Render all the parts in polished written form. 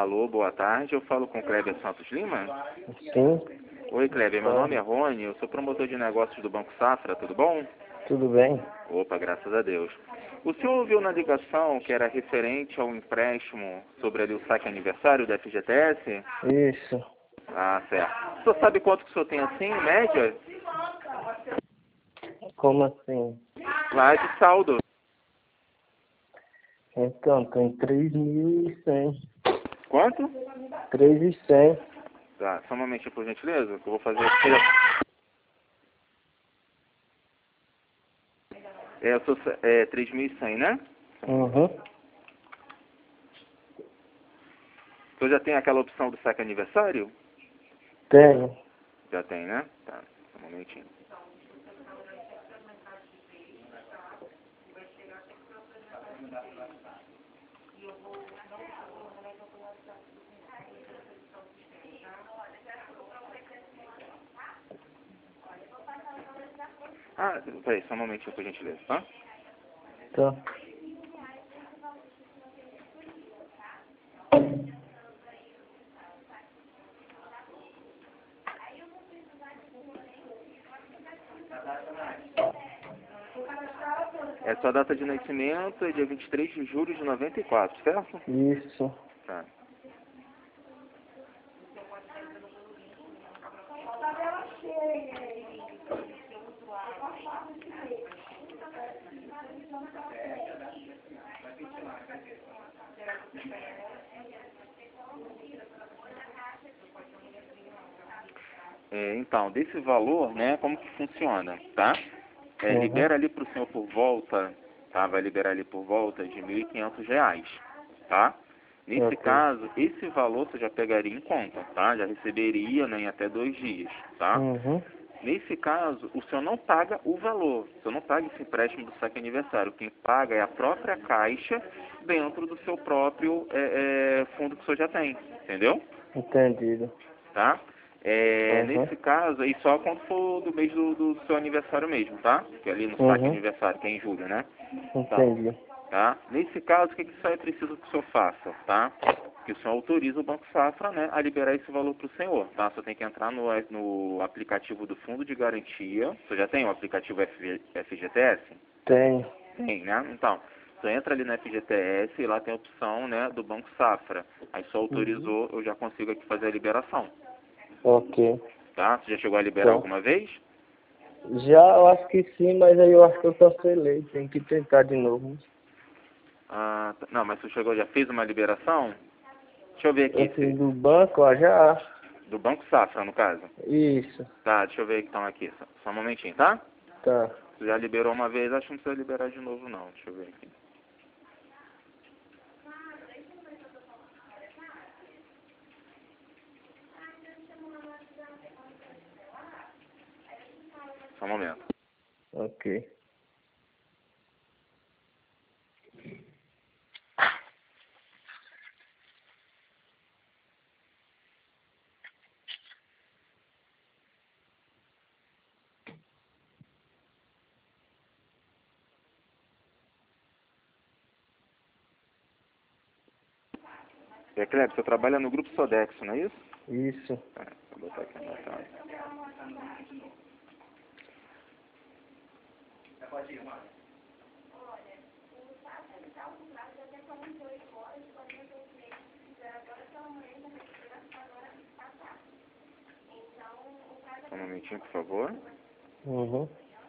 Alô, boa tarde. Eu falo com o Kleber Santos Lima? Sim, Oi, Kleber. Meu nome é Rony. Eu sou promotor de negócios do Banco Safra. Tudo bom? tudo bem? Opa, graças a Deus. O senhor ouviu na ligação que era referente ao empréstimo sobre ali o saque aniversário da FGTS? Isso. Ah, certo. O senhor sabe quanto que o senhor tem assim, em média? Como assim? Lá de saldo. Então, tem 3.100. Quanto? 3.100. Tá, só um momentinho, por gentileza, que eu vou fazer aqui. Eu sou 3.100, né? Uhum. O senhor já tem aquela opção do saque aniversário? Tenho. Já tem, né? Tá, só um momentinho. Ah, peraí, só um momentinho, por gentileza, tá? Tá. É sua data de nascimento, é dia 23 de julho de 94, certo? Isso. Tá. Então, desse valor, né, como que funciona, tá? Uhum. Libera ali para o senhor por volta, tá? Vai liberar ali por volta de R$ 1.500, tá? Nesse Ok. caso, esse valor você já pegaria em conta, tá? Já receberia, né, em até 2 dias, tá? Uhum. Nesse caso, o senhor não paga o valor, o senhor não paga esse empréstimo do saque aniversário. Quem paga é a própria caixa dentro do seu próprio fundo que o senhor já tem, entendeu? Entendido. Tá? Uhum. Nesse caso, aí só quando for do mês do seu aniversário mesmo, tá? Que é ali no saque Uhum. aniversário, que é em julho, né? Então, Entendi. tá? Nesse caso, o que isso aí precisa que o senhor faça, tá? Que o senhor autoriza o Banco Safra, né, a liberar esse valor para o senhor, tá? Você tem que entrar no aplicativo do Fundo de Garantia. Você já tem o aplicativo FGTS? Tenho. Tem, né? Então, você entra ali no FGTS e lá tem a opção, né, do Banco Safra. Aí só Uhum. autorizou, eu já consigo aqui fazer a liberação, Ok. tá? Você já chegou a liberar Tá. alguma vez? Já eu acho que sim, mas aí eu acho que eu cancelei. Tem que tentar de novo. Ah, não, mas você chegou, já fez uma liberação? Deixa eu ver aqui, Assim, do banco, ó, já. do Banco Safra, no caso. Isso. Tá, deixa eu ver que estão aqui. Só um momentinho, tá? Tá. Você já liberou uma vez, acho que não precisa liberar de novo, não. Deixa eu ver aqui. Só um momento. Ok. Kleber, você trabalha no Grupo Sodexo, não é isso? Isso. Tá, vou botar aqui na tela. Só um momentinho, por favor. Uhum.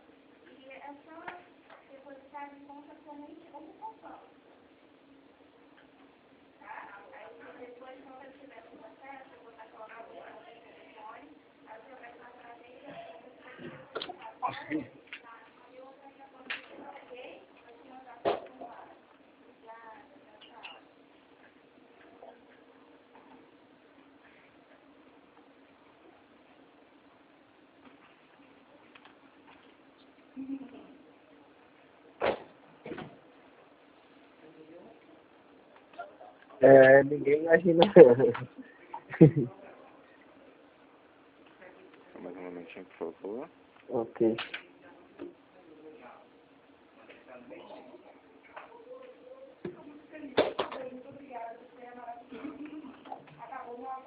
É, ninguém imagina. Só mais um momentinho, por favor. Ok.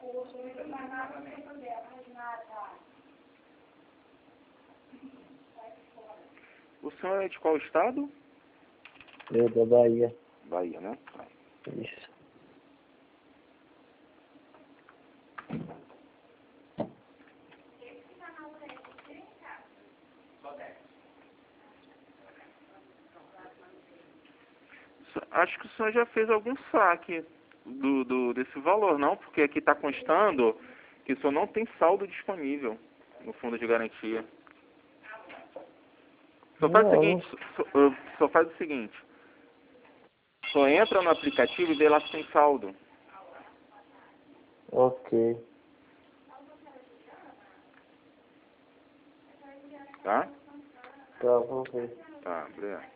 O senhor é de qual estado? Eu da Bahia. Bahia, né? Isso. Acho que o senhor já fez algum saque desse valor, não? Porque aqui está constando que o senhor não tem saldo disponível no fundo de garantia. Só faz o seguinte, só faz o seguinte. Só entra no aplicativo e vê lá se tem saldo. Ok. Tá? Tá, vou ver. Tá, obrigado.